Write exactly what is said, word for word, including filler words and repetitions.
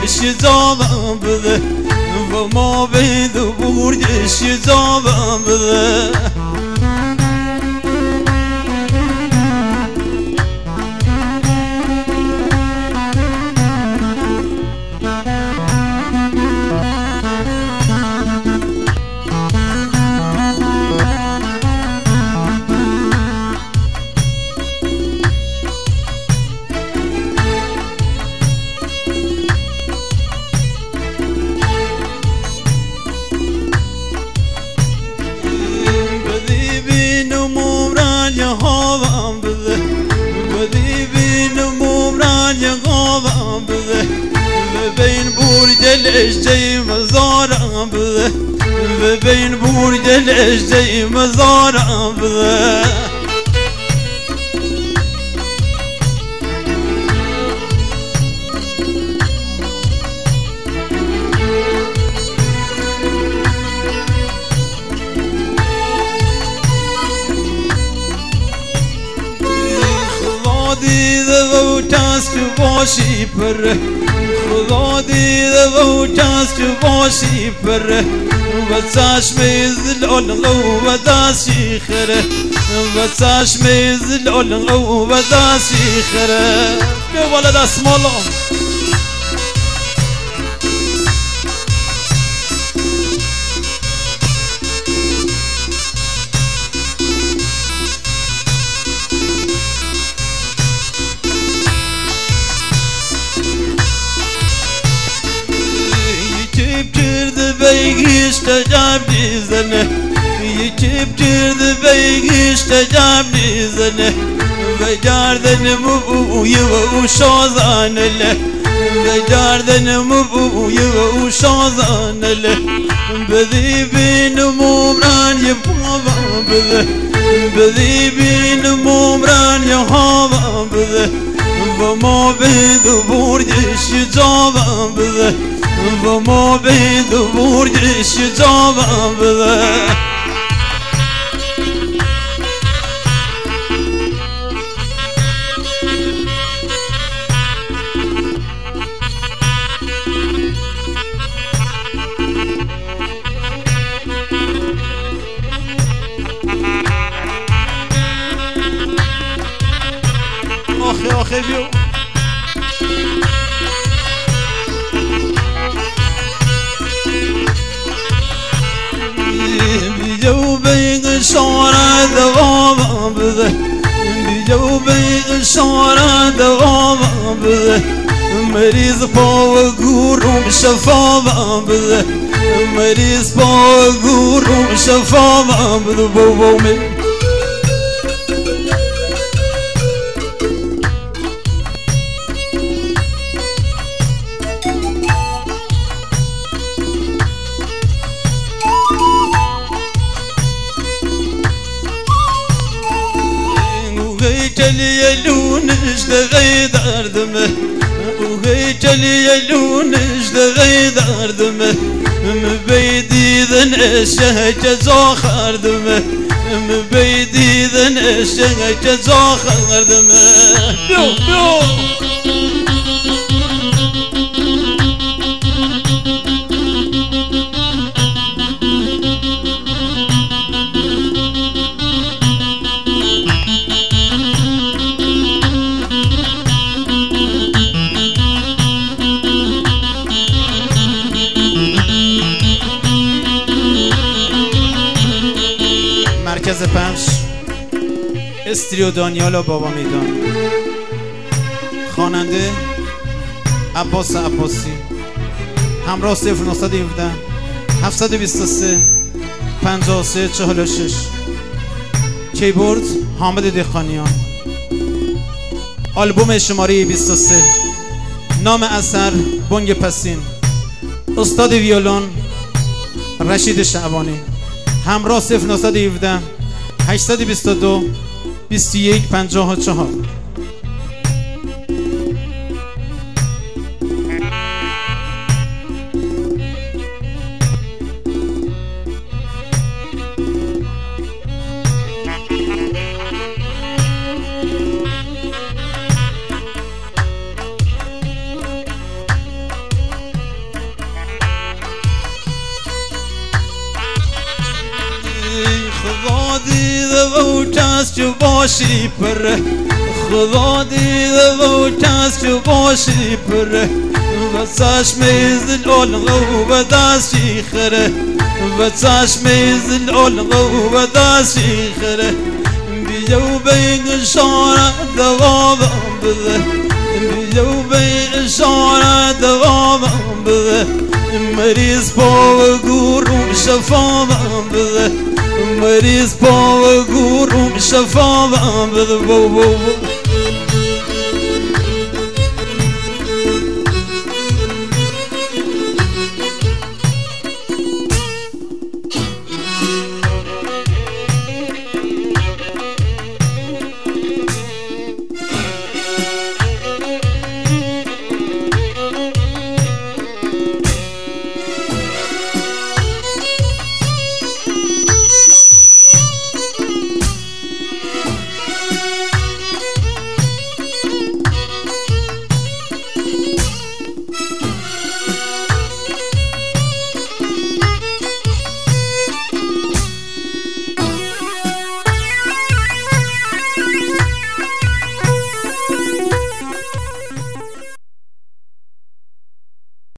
جوابم بده و ما بید و برگش جوابم بده هاوام بده بدی بین ممران یقام بده بین برج الاشجی مزارم بده بین برج الاشجی مزارم بده دیده و تاس تو باشی پر خدا دیده و تاس تو باشی پر و چشم زلال و دستی خره و چشم زلال و دستی خره بیا بالا دست مالا بیگیشت جاب دیزنه یکی بترد بیگیشت جاب دیزنه و جاردن مبوی و شازان له و جاردن مبوی و شازان له بدی بین ممران یبوام بده بدی بین ممران یهوام بده و ما بید و برجش جوابم بده و ما بید و برجش جوابم بده آخه آخه بیو بیجو بیگ شارع دوام بده بیجو بیگ شارع دوام بده مریض پا و گورم شفاوام بده مریض پا و گورم شفاوام بده بابا می وهيجلي لونش دغي دردمه وهيجلي لونش دغي دردمه مبيدي ذن الشهج زاخر دمه مبيدي ذن الشهج زاخر دمه بيو بيو مرکز پخش استریو دانیال و بابا میدان خواننده عباس عباسی همراه صفر نه یک هفت هفت دو سه پنجاه و سه چهل و شش کیبورد حامد دهقانیان آلبوم شماره بیست و سه نام اثر بنگ پسین استاد ویولون رشید شعبانی همراه صفر نه یک هفت هشت دو دو بیست و یک پنجاه و چهار و کس که باشی پره خدا دیده و کس که باشی پره و چشم زلال و دستی خره و چشم زلال و دستی خره بیو بین اشاره دوام بده بیو بین اشاره دوام بده مریض پا و گروم شفا بده مریض پا و گروم شفا بده